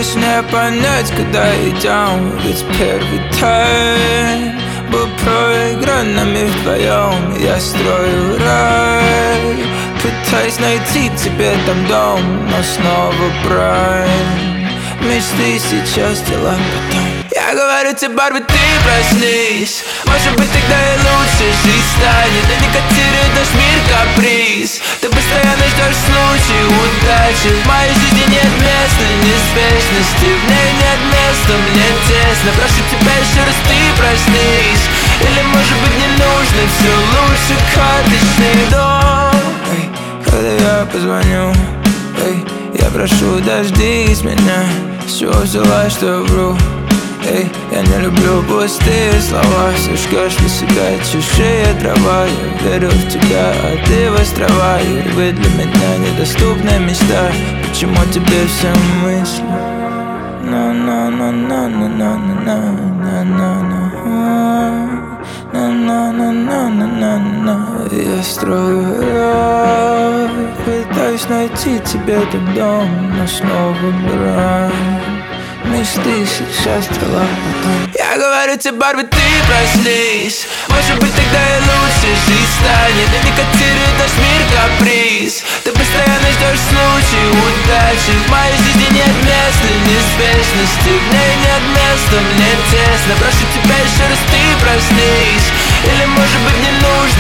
лишь не понять, когда идем. Ведь первый тайм был проигран нами вдвоем. Я строю рай, пытаюсь найти тебе там дом, но снова брань. Мечты сейчас, дела потом. Я говорю тебе, Барби, ты проснись. Может быть, тогда и лучше жизнь станет. Да не котирует наш мир каприз. Ты постоянно ждешь случая удачи. В моей жизни нет места неспешности. В ней нет места, мне тесно. Прошу тебя еще раз, ты проснись. Или может быть не нужно, все лучше карточный дом. Эй, когда я позвоню, эй, я прошу, дождись меня. С чего взяла, что вру? Эй, я не люблю пустые слова. Сожгешь для себя чужие дрова. Я верю в тебя, а ты в острова. И вы для меня недоступная мечта. Почему тебе все мысли? Я строю рай, пытаюсь найти тебе этот дом, но снова брань. Мечты сейчас, дела потом. Я говорю тебе, Барби, ты проснись. Может быть, тогда и лучше жизнь станет. Да не котирует наш мир каприз. Ты постоянно ждешь случая удачи. В моей жизни нет места неспешности. В ней нет места, мне тесно. Прошу тебя еще раз, ты проснись. Или может быть не нужно,